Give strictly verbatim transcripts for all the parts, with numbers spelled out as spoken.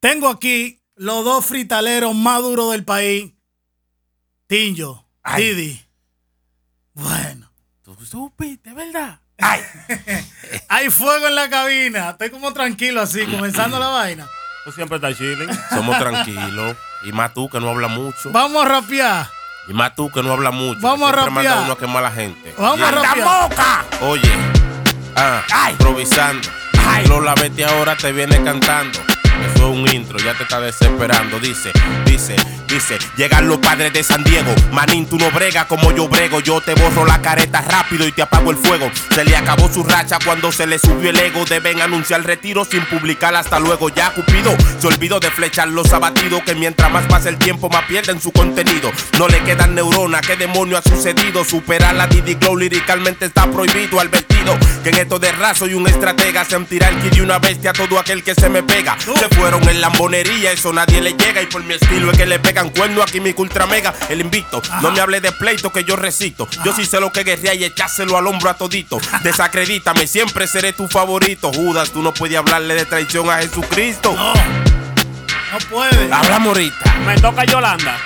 Tengo aquí los dos fritaleros más duros del país. Tinjo, Ay. Didi. Bueno. Tú supiste, ¿verdad? Ay. Hay fuego en la cabina. Estoy como tranquilo así, comenzando la vaina. Tú siempre estás chilling. Somos tranquilos. Y más tú que no habla mucho. Vamos a rapear. Y más tú que no habla mucho. Vamos a rapear. Manda uno a quemar a la gente. Vamos a rapear. ¡Moca! Oye. Ah, Ay. improvisando. Ay. Lola, vete ahora, te viene cantando. Eso es un intro, ya te está desesperando. Dice, dice, dice, llegan los padres de San Diego. Manín, tú no bregas como yo brego. Yo te borro la careta rápido y te apago el fuego. Se le acabó su racha cuando se le subió el ego. Deben anunciar retiro sin publicar hasta luego. Ya Cupido se olvidó de flechar los abatidos, que mientras más pasa el tiempo más pierden su contenido. No le quedan neuronas, ¿qué demonio ha sucedido? Superar la Didi Glow liricalmente está prohibido. Advertido que en esto de raso y un estratega se tira el ki de una bestia a todo aquel que se me pega. Se fueron en lambonería, eso nadie le llega. Y por mi estilo es que le pegan cuerno aquí mi ultra mega. El invicto, Ajá. no me hable de pleito que yo recito. Ajá. Yo sí sé lo que guerrea y echárselo al hombro a todito. Desacredítame, siempre seré tu favorito. Judas, tú no puedes hablarle de traición a Jesucristo. No, no puedes. Hablamos ahorita. Me toca Yolanda.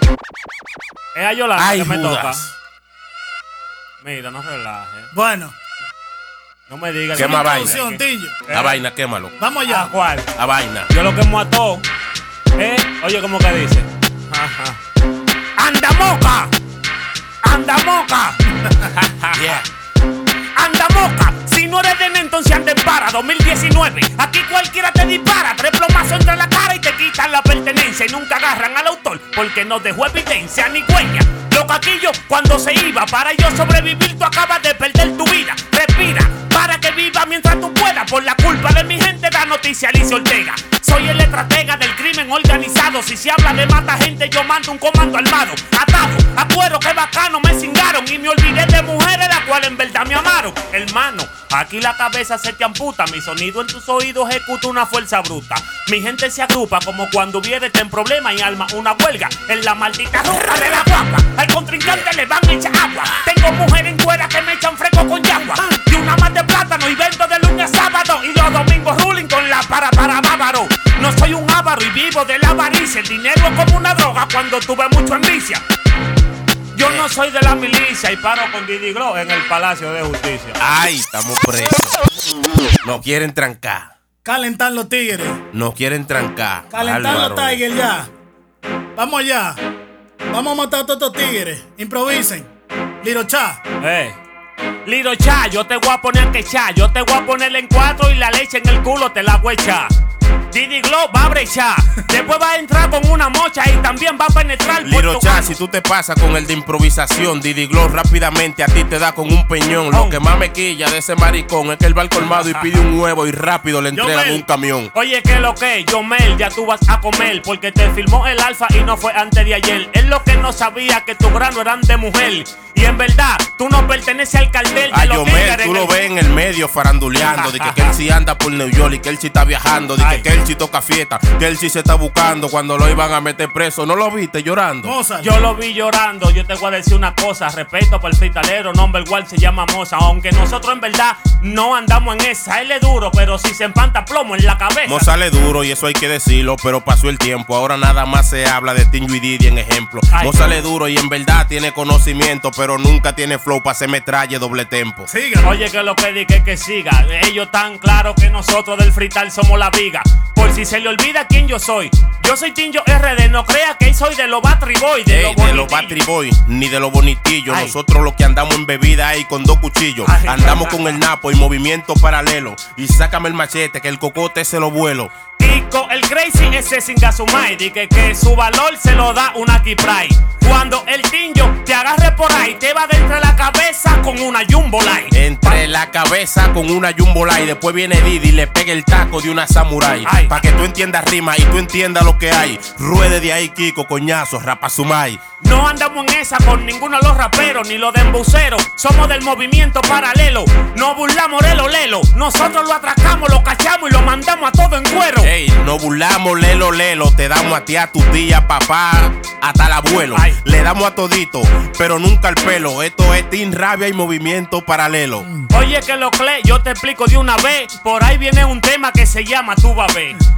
Es a Yolanda Ay, que me Judas. toca. Mira, no relaje. Bueno. No me digas. Quema vaina. Que... La eh. vaina, quémalo. Vamos allá. ¿A cuál? La vaina. Yo lo quemo a todo. ¿Eh? Oye, ¿cómo que dice? Ajá. ¡Anda moca! ¡Anda moca! Yeah. ¡Anda moca! Si no eres de N, entonces anda en para. dos mil diecinueve. Aquí cualquiera te dispara. Tres plomazos entre la cara y te quitan la pertenencia. Y nunca agarran al autor porque no dejó evidencia ni huella. Los caquillos cuando se iba. Para yo sobrevivir tú acabas de perder tu vida. Respira para que viva mientras tú puedas. Por la culpa de mi gente da noticia Alicia Ortega. Soy el estratega del crimen organizado. Si se habla de mata gente yo mando un comando armado. Atado a cuero que bacano me cingaron. Y me olvidé de mujeres las cuales en verdad me amaron. Hermano, aquí la cabeza se te amputa. Mi sonido en tus oídos ejecuta una fuerza bruta. Mi gente se agrupa como cuando hubiera en problema y alma una huelga en la maldita ruta de la guapa. Al contrincante le van a echar agua. Tengo mujeres en cuera que me echan fresco con yagua. Y una más de plátano y vendo de lunes a sábado. Y los domingos ruling con la para para bávaro. No soy un avaro y vivo de la avaricia. El dinero es como una droga cuando tuve mucho envidia. Yo no soy de la milicia y paro con Didi Glow en el Palacio de Justicia. Ay, estamos presos. No quieren trancar. Calentar los tigres. No quieren trancar. Calentar los tigres ya. Vamos allá. Vamos a matar a todos estos tigres. Improvisen. Lirocha. Eh. Lirocha, yo te voy a poner a quechar. Yo te voy a poner en cuatro y la leche en el culo te la voy a echar. Didi Glow va a brechar. Después va a entrar con una mocha y también va a penetrar. Lirocha, si tú te pasas con el de improvisación, Didi Glow rápidamente a ti te da con un peñón. Lo que más me quilla de ese maricón es que él va al colmado y pide un huevo y rápido le entregan un camión. Oye, ¿qué lo que? Yomel, ya tú vas a comer porque te filmó el alfa y no fue antes de ayer. Es lo que no sabía que tus granos eran de mujer. Y en verdad, tú no perteneces al cartel de Ay, los Yomel, tú lo ves en el medio faranduleando. De que, que él sí anda por New York y que él sí está viajando. De que, que él sí toca fiesta, que él sí se está buscando. Cuando lo iban a meter preso, ¿no lo viste llorando? Moza. Yo lo vi llorando, yo te voy a decir una cosa. Respeto por el fritalero, nombre igual se llama Moza. Aunque nosotros en verdad no andamos en esa. Él es duro, pero si se empanta plomo en la cabeza. Moza sale duro y eso hay que decirlo, pero pasó el tiempo. Ahora nada más se habla de Tinjo y Didi en ejemplo. Moza sale duro y en verdad tiene conocimiento, pero nunca tiene flow para hacer metralle doble tempo. Siga. Oye, que lo que di que, que siga. Ellos tan claros que nosotros del frital somos la viga. Por si se le olvida quién yo soy. Yo soy Tinjo R D, no crea que soy de los Battery Boy. De, hey, los de los Battery Boy, ni de los bonitillos. Ay. Nosotros los que andamos en bebida ahí con dos cuchillos. Ay. Andamos con el napo y movimiento paralelo. Y sácame el machete que el cocote se lo vuelo. Tico, el crazy ese sin gasumay. Di que, que su valor se lo da una Kipray. Cuando el Tinjo te agarre por ahí, te va de entre la cabeza con una Jumbo Light. Entre la cabeza con una Jumbo Light. Después viene Didi y le pega el taco de una Samurai. Pa' que tú entiendas rima y tú entiendas lo que hay. Ruede de ahí, Kiko, coñazo, rapazumay. No andamos en esa con ninguno de los raperos ni los de embuceros. Somos del movimiento paralelo. No burlamos lelo lelo. Nosotros lo atracamos, lo cachamos y lo mandamos a todo en cuero. Ey, no burlamos lelo lelo. Te damos a ti, a tu tía, papá, hasta el abuelo. Ay. Le damos a todito, pero nunca al pelo. Esto es Team Rabia y movimiento paralelo. Oye, que lo cle, yo te explico de una vez. Por ahí viene un tema que se llama Tu Babé.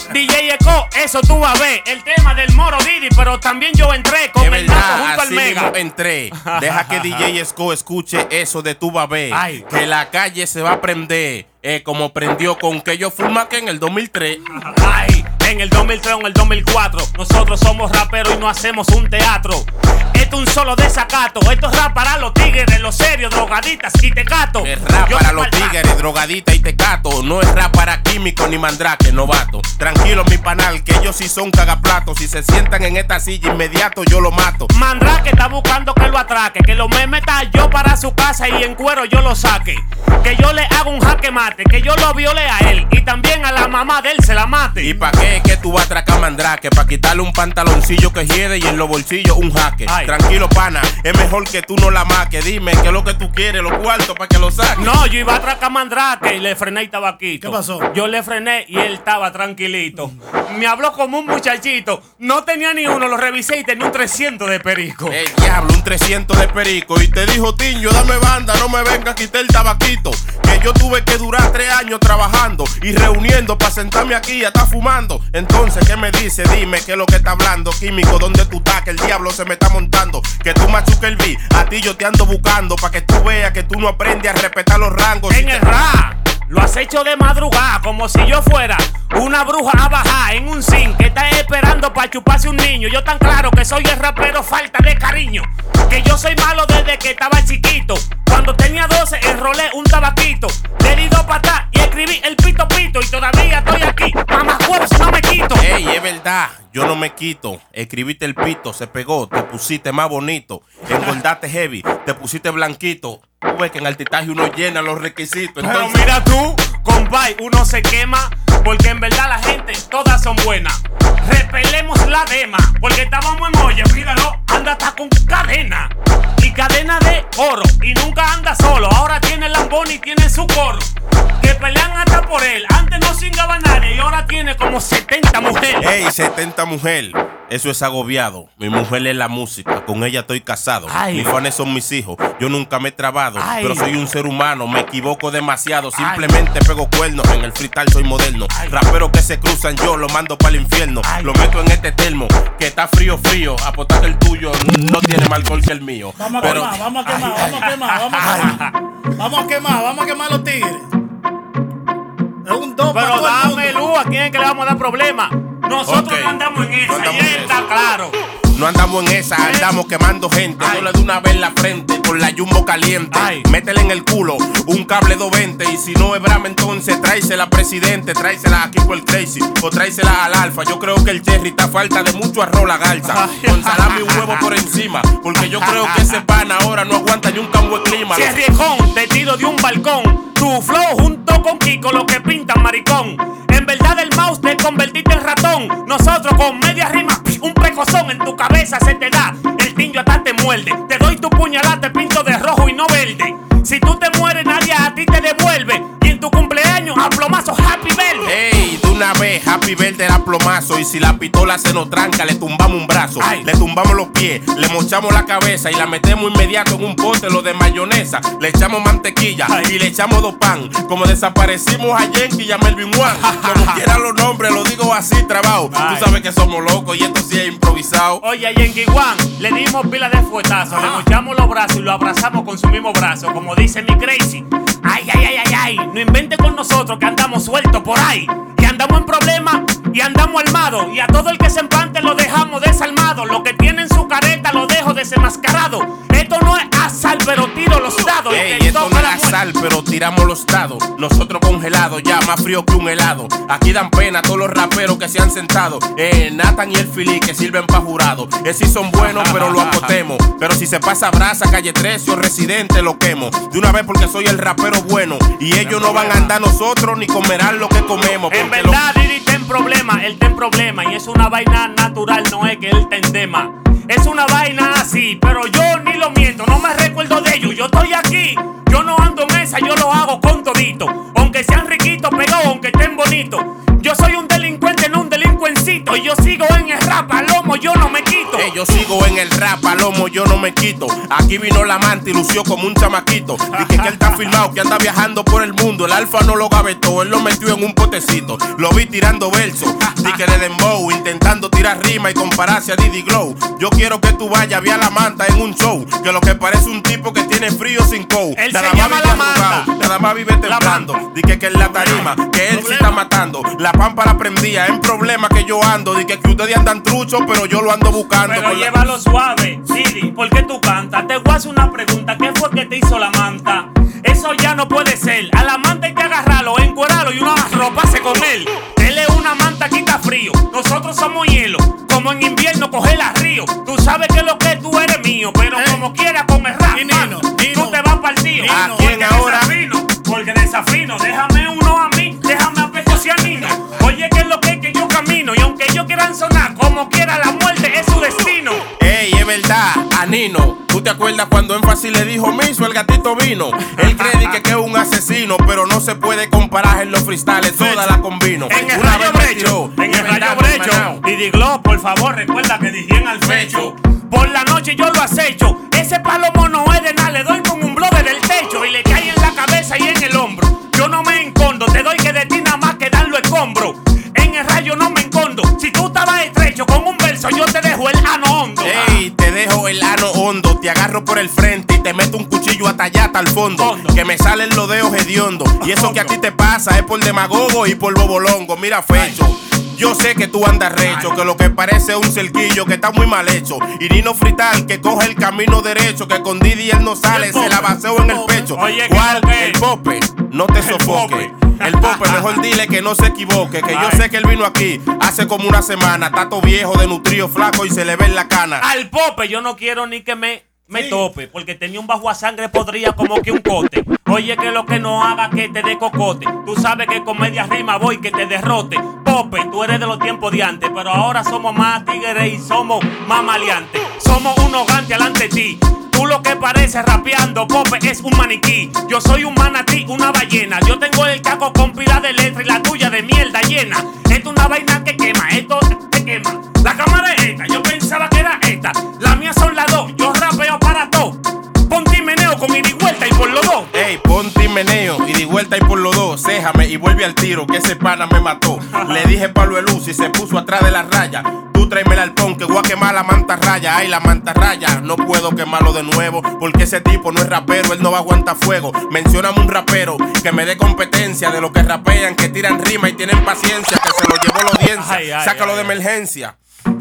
D J Eco, eso tú vas a ver. El tema del Moro Didi, pero también yo entré con es el verdad, Naco junto al así Mega. mismo entré. Deja que D J Esco escuche eso de tu babé. Ay. Que la calle se va a prender. Eh, como prendió con que yo fuma que en el dos mil tres. Ay, en el dos mil tres o en el dos mil cuatro. Nosotros somos raperos y no hacemos un teatro. Esto es un solo desacato. Esto es rap para los tigres, los serios, drogaditas y tecato. Es rap Yo para soy los maltrato. tigres, drogadita y tecato. No es rap para químico ni mandrake, novato. Tranquilo mi panal, que ellos sí son cagaplatos. Si se sientan en esta silla inmediato yo lo mato. Mandrake está buscando que lo atraque, que lo me meta yo para su casa y en cuero yo lo saque. Que yo le haga un jaque mate, que yo lo viole a él y también a la mamá de él se la mate. ¿Y pa' qué es que tú vas a atracar mandrake? Pa' quitarle un pantaloncillo que hiede y en los bolsillos un jaque. Ay. Tranquilo pana, es mejor que tú no la maques. Dime qué es lo que tú quieres, los cuartos pa' que lo saques. No, yo iba a atracar mandrake y le frené y tabaquito. ¿Qué pasó? Yo le frené y él estaba tranquilito. Me habló como un muchachito. No tenía ni uno, lo revisé y tenía un trescientos de perico. El diablo, un trescientos de perico. Y te dijo, Tinyo, dame banda, no me venga a quitar el tabaquito. Que yo tuve que durar tres años trabajando y reuniendo para sentarme aquí y estar fumando. Entonces, ¿qué me dice? Dime qué es lo que está hablando. Químico, ¿dónde tú estás? Que el diablo se me está montando. Que tú machuques el beat, a ti yo te ando buscando. Para que tú veas que tú no aprendes a respetar los rangos. En el rap lo has hecho de madrugada, como si yo fuera una bruja a bajar en un zinc que está esperando para chuparse un niño. Yo tan claro que soy el rapero, falta de cariño. Que yo soy malo desde que estaba chiquito. Cuando tenía doce enrolé un tabaquito. Le di dos patas y escribí el pito pito. Y todavía estoy aquí, mamá huevos, no me quito. Ey, es verdad, yo no me quito. Escribiste el pito, se pegó, te pusiste más bonito. Engordaste heavy, te pusiste blanquito. Tú ves que en altitaje uno llena los requisitos. Pero Entonces, mira tú, compay, uno se quema porque en verdad la gente todas son buenas. Repelemos la dema porque estábamos en olla, míralo, anda hasta con cadena. Y cadena de oro y nunca anda solo. Ahora tiene Lambón y tiene su coro. Que pelean hasta por él. Antes no cingaba nadie y ahora tiene como setenta mujeres. ey, setenta mujer, eso es agobiado. Mi mujer es la música, con ella estoy casado. Ay. Mis fans son mis hijos, yo nunca me he trabado. Ay. Pero soy un ser humano, me equivoco demasiado. Simplemente pego cuernos, en el freestyle soy moderno. Ay. Raperos que se cruzan yo los mando para el infierno. Ay. Lo meto en este termo, que está frío, frío. Apostar que el tuyo no tiene más alcohol que el mío. Vamos a Pero, quemar, vamos a quemar, vamos a quemar, vamos a quemar. Vamos a quemar, vamos a quemar los tigres. Es un dos para Pero todo el dame mundo. luz, ¿a quién es que le vamos a dar problema? Nosotros Ok. no andamos en No esa, andamos y en él está eso. claro. no andamos en esa, andamos quemando gente. Ay. No le de una vez en la frente con la jumbo caliente. Ay. Métele en el culo un cable doscientos veinte. Y si no es Brahma, entonces tráisela presidente. Tráisela aquí por el Crazy o tráisela al Alfa. Yo creo que el Cherry está falta de mucho arroz la garza. Ay. Con salami y un huevo por encima. Porque yo creo que ese pan ahora no aguanta ni un cambio de clima. Si es riejón, te tiro de un balcón. Tu flow junto con Kiko, lo que pintan maricón. En verdad el mouse te convertiste en ratón. Nosotros con media rima, un pecozón en tu cabeza se te da. El tinjo hasta te muerde. Te doy tu puñalada, te pinto de rojo y no verde. Si tú te mueres, nadie a ti te devuelve. Y en tu cumpleaños, a plomazo, happy birthday. Ey, de una vez, Happy Birthday era plomazo. Y si la pistola se nos tranca, le tumbamos un brazo. Ay. Le tumbamos los pies, le mochamos la cabeza y la metemos inmediato en un pote, lo de mayonesa. Le echamos mantequilla Ay. y le echamos dos pan. Como desaparecimos a Yankee y a Melvin Juan. Como quiera los nombres, lo digo así, trabajo. Ay. Tú sabes que somos locos y esto sí es improvisado. Oye, a Yankee One le dimos pila de fuetazo. Le mochamos los brazos y lo abrazamos con su mismo brazo. Como dice mi Crazy. Ay, ay, ay, ay, ay. No invente con nosotros que andamos sueltos por ahí. Y andamos en problemas y andamos armados. Y a todo el que se empante lo dejamos desarmado. Lo que tiene en su careta lo dejo desenmascarado. Esto no es asal, pero tiro los dados. Ey, Y te esto no toca la es muerte. sal, pero tiramos los dados. Nosotros congelados, ya más frío que un helado. Aquí dan pena todos los raperos que se han sentado. Eh, Nathan y el Fili que sirven pa' jurado. Eh, sí son buenos, pero lo acotemos. Pero si se pasa brasa, calle trece o residente, lo quemo. De una vez porque soy el rapero bueno. Y ellos no van a andar nosotros ni comerán lo que comemos. En porque lo- verdad, Didi está en problema, él está en problema. Y es una vaina natural, no es que él te endema. Es una vaina así, pero yo ni lo miento, no me recuerdo de ellos. Yo estoy aquí, yo no ando en esa, yo lo hago con todito. Aunque sean riquitos, pegados, aunque estén bonitos. Yo soy un delincuente, no un delincuencito. Y yo sigo en el rap, al lomo yo no me quito. Hey, yo sigo en el rap, palomo, yo no me quito. Aquí vino la amante y lució como un chamaquito. Dije que él está filmado, que anda viajando por el mundo. El alfa no lo gavetó, él lo metió en un potecito. Lo vi tirando versos, dije de dembow, intentando tirar rima y compararse a Diddy Glow. Yo quiero que tú vayas, vi a la manta en un show, que lo que parece un tipo que tiene frío sin coat. Él Nada se más llama vive La Manta. arrugado, nada más vive temblando. Dije que en la tarima, que él sí está matando. La pámpara prendía, en problema que yo ando. Dije que ustedes andan truchos, pero yo lo ando buscando. Pero con la- llévalo suave, Didi, ¿por qué tú cantas? Te voy a hacer una pregunta, ¿qué fue que te hizo la manta? Eso ya no puede ser, a la manta hay que agarrarlo, encuerarlo y uno arroparse con él. Él es una manta, quita frío, nosotros somos hielo, como en invierno coger a río. Tú sabes que lo que tú eres mío, pero Eh. como quiera con el rap, Y Nino, man, Nino. tú te vas partido. Nino. ¿A Porque quién ahora? desafino, porque desafino, déjame uno a mí, déjame a Pecocianino. Oye, que es lo que es que yo camino, y aunque ellos quieran sonar, como quiera la muerte es su destino. Ey, es verdad, a Nino. ¿Tú te acuerdas cuando Énfasis le dijo miso, el gatito vino? Él cree que, que es un asesino, pero no se puede comparar en los freestyles, toda la combino. En el Una rayo vez me brecho, tiró, en es el verdad, rayo mi brecho. hermanao. Y Diglo, por favor, recuerda que dijiste al fecho. Por la noche yo lo acecho. Ese palomo no es de nada, le doy con un bloque del techo y le cae en la cabeza y en el hombro. Yo no me encondo, te doy que de ti nada más que darlo escombro. En el rayo no me encondo. Si tú estabas estrecho con un verso, yo te dejo el ano hondo. Ey, te dejo el ano hondo, te agarro por el frente y te meto un cuchillo hasta allá, hasta el fondo. Hondo. Que me salen los dedos hediondo. Y eso que a ti te pasa es por demagogo y por bobolongo. Mira, fecho. Yo sé que tú andas recho, que lo que parece es un cerquillo que está muy mal hecho. Y Nino Frital que coge el camino derecho, que con Didi él no sale, se la baseo en el pecho. Oye, ¿qué ¿cuál? lo que El es? Pope, no te sofoque. Pope. El Pope, mejor dile que no se equivoque. Que yo Ay. sé que él vino aquí hace como una semana. Tato viejo, desnutrido, flaco y se le ve en la cana. Al Pope yo no quiero ni que me, me Sí. tope, porque tenía un bajo a sangre, podría como que un cote. Oye, que lo que no haga que te dé cocote. Tú sabes que comedia rima voy que te derrote. Pope, tú eres de los tiempos de antes, pero ahora somos más tigres y somos más maleantes. Somos unos gantes alante de ti. Tú lo que pareces rapeando, Pope, es un maniquí. Yo soy un manatí, una ballena. Yo tengo el caco con pila de letra y la tuya de mierda llena. Esto es una vaina que quema, esto te quema. La cámara es esta, yo pensaba que era esta. Las mías son las dos, yo rapeo para todo. Ponte y meneo con ida y vuelta y por los dos. Ey, ponte y meneo y di vuelta y por los dos. Céjame y vuelve al tiro, que ese pana me mató. Le dije palo de luz y se puso atrás de la raya. Tú tráeme el alpón que voy a quemar la mantarraya. Ay, la mantarraya, no puedo quemarlo de nuevo, porque ese tipo no es rapero, él no va a aguantar fuego. Mencióname un rapero que me dé competencia de los que rapean, que tiran rima y tienen paciencia, que se lo llevó la audiencia. Ay, ay, Sácalo ay, de ay. emergencia.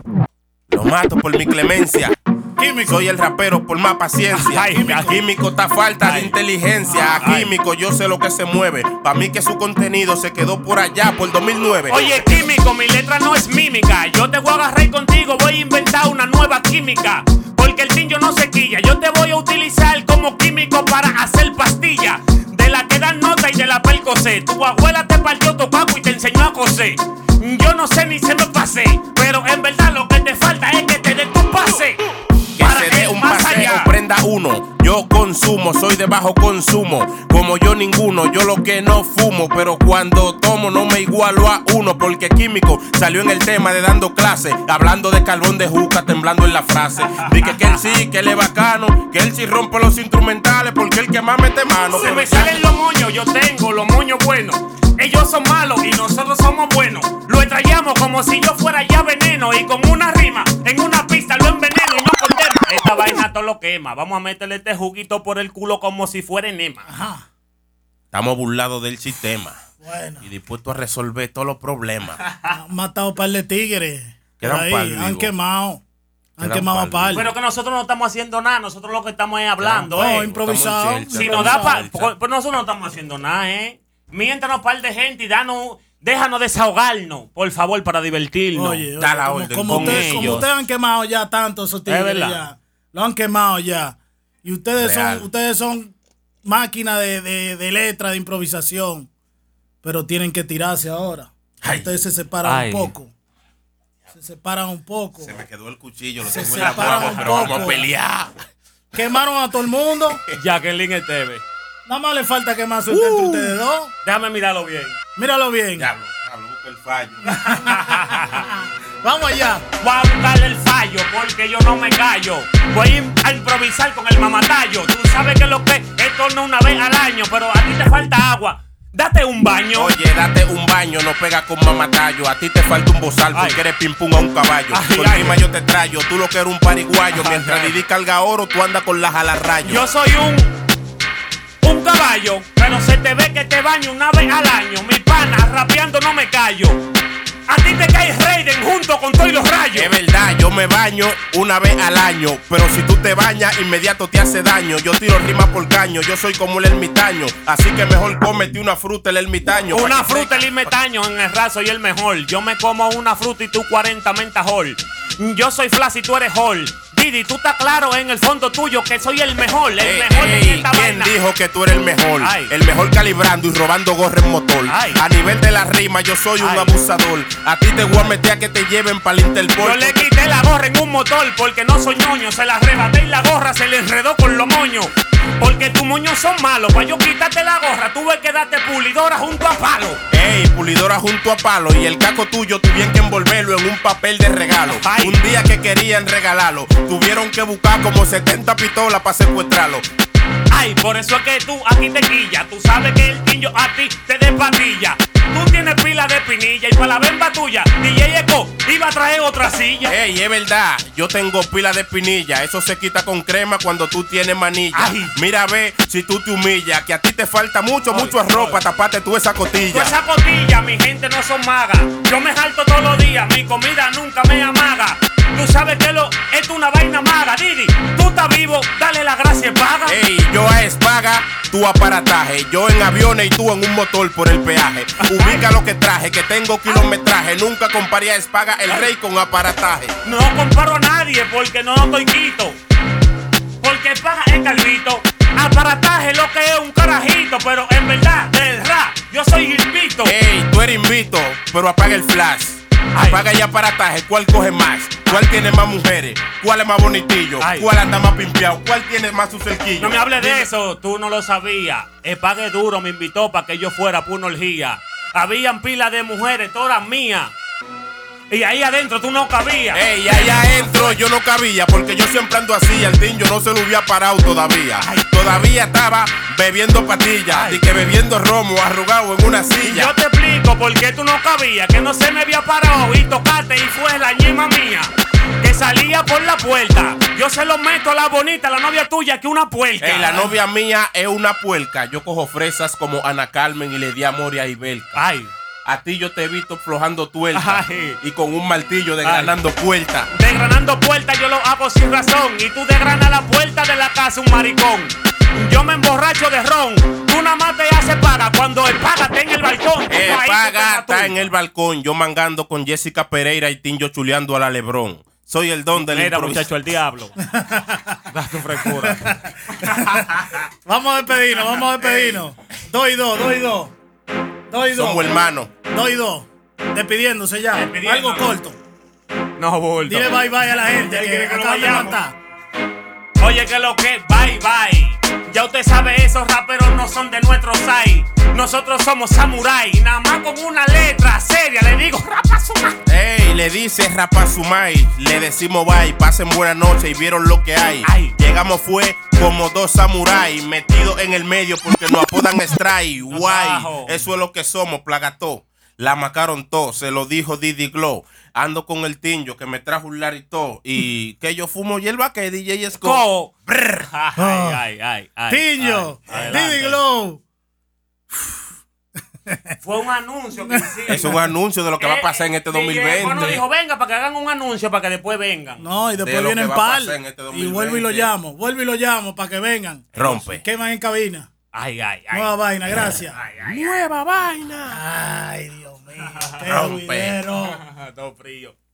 Lo mato por mi clemencia. Químico. Soy el rapero por más paciencia. Ay, Químico, ay. Químico está falta Ay. de inteligencia. A Ay. Químico yo sé lo que se mueve. Pa' mí que su contenido se quedó por allá por dos mil nueve. Oye, químico, mi letra no es mímica. Yo te voy a agarrar y contigo, voy a inventar una nueva química. Porque el tinjo no se quilla. Yo te voy a utilizar como químico para hacer pastilla. De la que dan nota y de la percocé. Tu abuela te partió tu paco y te enseñó a coser. Yo no sé ni se me pasé, pero en verdad lo que te falta es que te dé tu pase. Que Para se dé ir un más paseo, allá. prenda uno. Yo consumo, soy de bajo consumo. Como yo ninguno, yo lo que no fumo. Pero cuando tomo no me igualo a uno. Porque Químico salió en el tema de dando clase, hablando de carbón de juca, temblando en la frase. Dije que él sí, que él es bacano, que él sí rompe los instrumentales, porque él que más mete mano. Se Pero me ya- salen los moños, yo tengo los moños buenos. Ellos son malos y nosotros somos buenos. Lo extrañamos como si yo fuera ya veneno. Y con una rima, en una pista lo enveneno y no condena. Esta vaina todo lo quema. Vamos a meterle este juguito por el culo como si fuera enema. Ajá. Estamos burlados del sistema Bueno. y dispuestos a resolver todos los problemas. Han matado un par de tigres. Quedan por ahí, par Han vivos. quemado. Han Quedan quemado par a par. Pero que nosotros no estamos haciendo nada. Nosotros lo que estamos es hablando, No, eh. improvisado. Estamos en Si chelcha. nos da pa... Improvisado. Pues nosotros no estamos haciendo nada, eh. Miéntanos un par de gente y danos... Déjanos desahogarnos, por favor, para divertirnos. Oye, oye, Da la como, orden como con ustedes, como ellos. ustedes han quemado ya tanto esos tigres, verdad. ya. Lo han quemado ya. Y ustedes Real. son, ustedes son máquinas de, de, de letra, de improvisación. Pero tienen que tirarse ahora. Ay. Ustedes se separan Ay. un poco. Se separan un poco. Se me quedó el cuchillo, lo Se tengo en la separan guagua, un pero vamos poco. a pelear. Quemaron a todo el mundo. Jacqueline Esteve. Nada más le falta quemarse entre Uh. ustedes dos. Déjame mirarlo bien. Míralo bien. Diablo, diablo, busca el fallo. Vamos allá. Voy a buscarle el fallo porque yo no me callo. Voy a improvisar con el mamatallo. Tú sabes que lo que esto no una vez al año, pero a ti te falta agua. Date un baño. Oye, date un baño, no pega con mamatallo. A ti te falta un bozal porque ay. eres pim pum a un caballo. Ay, con rima yo te traigo, tú lo que eres un pariguayo. Ay, mientras Didi carga oro, tú andas con las alarrayos. Yo soy un, un caballo, pero se te ve que te baño una vez al año. Mi pana, rapeando no me callo. A ti te cae Raiden junto con todos los rayos. Es verdad, yo me baño una vez al año, pero si tú te bañas, inmediato te hace daño. Yo tiro rimas por caño, yo soy como el ermitaño. Así que mejor cómete una fruta el ermitaño. Una fruta el ermitaño, en el raso y el mejor. Yo me como una fruta y tú cuarenta mentajol. Yo soy Flash y tú eres Hall. Didi, tú estás claro en el fondo tuyo que soy el mejor, el ey, mejor ey, en esta ¿quién vaina? dijo que tú eres el mejor? Ay. El mejor calibrando y robando gorra en motor. Ay. A nivel de la rima yo soy un Ay. abusador. A ti te voy a meter a que te lleven para el Interpol. Yo le quité la gorra en un motor porque no soy ñoño. Se la arrebaté y la gorra se le enredó con los moños. Porque tus moños son malos. Para yo quitarte la gorra tuve que darte pulidora junto a palo. Ey, pulidora junto a palo. Y el caco tuyo tuvieron que envolverlo en un papel de regalo. Ay. Un día que querían regalarlo, tuvieron que buscar como setenta pistolas para secuestrarlo. Ay, por eso es que tú aquí te quillas. Tú sabes que el tinjo a ti te despatilla. Tú tienes pila de pinilla y para la bemba tuya D J Eco iba a traer otra silla. Ey, es verdad, yo tengo pila de espinilla. Eso se quita con crema cuando tú tienes manilla. Ay. Mira, ve si tú te humillas, que a ti te falta mucho, Ay, mucho arroz para taparte tú esa cotilla. Tú esa cotilla, mi gente no son magas. Yo me jalto todos los días, mi comida nunca me amaga. Tú sabes que lo, esto es una vaina maga, Didi. Tú estás vivo, dale la gracia y paga. Ey, yo a Espaga, tu aparataje. Yo en aviones y tú en un motor por el peaje. Ubica lo que traje, que tengo kilometraje. Nunca comparé a Espaga, el rey con aparataje. No comparo a nadie porque no estoy quito. Porque paga el calvito. Aparataje lo que es un carajito, pero en verdad, del rap, yo soy invito. Ey, tú eres invito, pero apaga el flash. Ay. Apaga y aparataje, ¿cuál coge más? ¿Cuál tiene más mujeres? ¿Cuál es más bonitillo? Ay. ¿Cuál anda más pimpeado? ¿Cuál tiene más su cerquillo? No me hables de Dime. eso, tú no lo sabías. El pague duro me invitó para que yo fuera por una orgía. Habían pilas de mujeres, todas mías. Y ahí adentro tú no cabías. Ey, ahí adentro yo no cabía, porque yo siempre ando así. El tinjo no se lo había parado todavía. Ay. Todavía estaba bebiendo pastillas y que bebiendo romo arrugado en una Y silla. yo te explico por qué tú no cabías, que no se me había parado y tocaste y fue la ñema mía que salía por la puerta. Yo se lo meto a la bonita, la novia tuya, que una puerca. Ey, la novia mía es una puerca. Yo cojo fresas como Ana Carmen y le di amor a Ibelca. Ay, A ti yo te he visto flojando tuerca Ay. y con un martillo desgranando puertas. desgranando puertas yo lo hago sin razón. Y tú desgranas la puerta de la casa, un maricón. Yo me emborracho de ron. Tú nada más te haces paga cuando el paga está en el balcón. El Ahí te paga quedas tú. está en el balcón, yo mangando con Jessica Pereira y Tinjo chuleando a la Lebrón. Soy el don del Mira, improviso. muchacho, el diablo. Da tu frescura. Vamos a despedirnos, vamos a despedirnos. Dos y dos, dos y dos. Dos y dos. Somos hermanos. Dos y dos. Despidiéndose ya. Despidiendo. Algo corto. No, bulto. Dile bye bye a la gente ¿Quiere que que lo acaban de vayamos? matar. Oye, que lo que, bye bye. Ya usted sabe, esos raperos no son de nuestro side. Nosotros somos samurai. Nada más con una letra seria le digo rapazuma. Ey, le dice Rapazumay, le decimos bye, pasen buena noche y vieron lo que hay. Ay. Llegamos fue como dos samuráis metidos en el medio porque nos apodan Strike. Guay, bajo. eso es lo que somos, plagató. La macaron todo, se lo dijo Didi Glow. Ando con el tinjo que me trajo un larito y que yo fumo hierba que D J Scott. Co. Ay, ay, ay, ay. Tiño, Ay, adelante. Didi Glow. Fue un anuncio que hicimos. Eso es un anuncio de lo que va a pasar en este Eh, dos mil veinte. Bueno, dijo, venga para que hagan un anuncio para que después vengan. No, y De después lo vienen que va a par. pasar en este Y dos mil veinte. vuelvo y lo llamo. Vuelvo y lo llamo para que vengan. Rompe. Queman en cabina. Ay, ay, ay. Nueva vaina, gracias. Ay, ay, Nueva vaina. Ay, Dios mío. Qué Rompe. ruidero. ay. Todo frío.